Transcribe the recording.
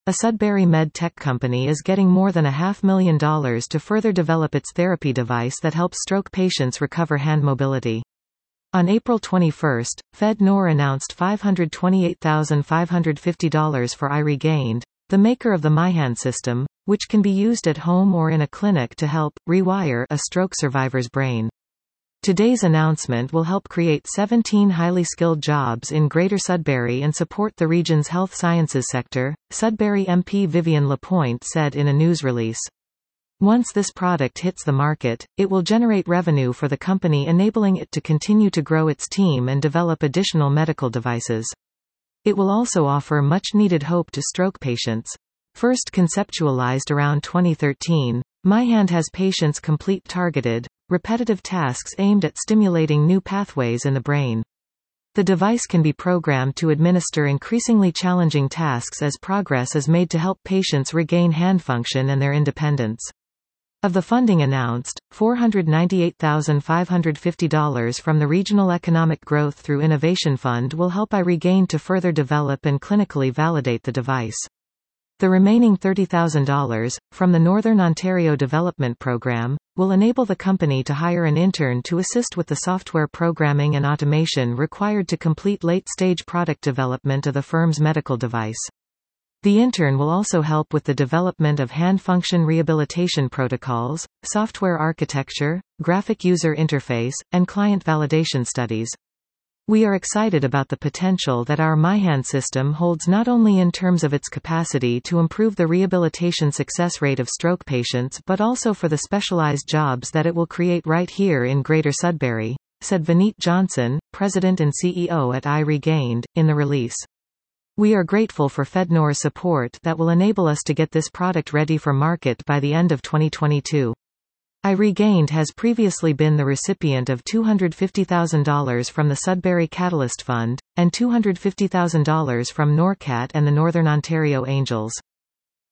A Sudbury med tech company is getting more than $500,000 to further develop its therapy device that helps stroke patients recover hand mobility. On April 21, FedNor announced $528,550 for iRegained, the maker of the MyHand system, which can be used at home or in a clinic to help rewire a stroke survivor's brain. Today's announcement will help create 17 highly skilled jobs in Greater Sudbury and support the region's health sciences sector, Sudbury MP Vivian Lapointe said in a news release. Once this product hits the market, it will generate revenue for the company, enabling it to continue to grow its team and develop additional medical devices. It will also offer much-needed hope to stroke patients. First conceptualized around 2013, MyHand has patients complete targeted, repetitive tasks aimed at stimulating new pathways in the brain. The device can be programmed to administer increasingly challenging tasks as progress is made to help patients regain hand function and their independence. Of the funding announced, $498,550 from the Regional Economic Growth through Innovation Fund will help iRegained to further develop and clinically validate the device. The remaining $30,000, from the Northern Ontario Development Program, will enable the company to hire an intern to assist with the software programming and automation required to complete late-stage product development of the firm's medical device. The intern will also help with the development of hand function rehabilitation protocols, software architecture, graphic user interface, and client validation studies. We are excited about the potential that our MyHand system holds, not only in terms of its capacity to improve the rehabilitation success rate of stroke patients but also for the specialized jobs that it will create right here in Greater Sudbury, said Vineet Johnson, President and CEO at iRegained, in the release. We are grateful for FedNor's support that will enable us to get this product ready for market by the end of 2022. iRegained has previously been the recipient of $250,000 from the Sudbury Catalyst Fund, and $250,000 from NORCAT and the Northern Ontario Angels.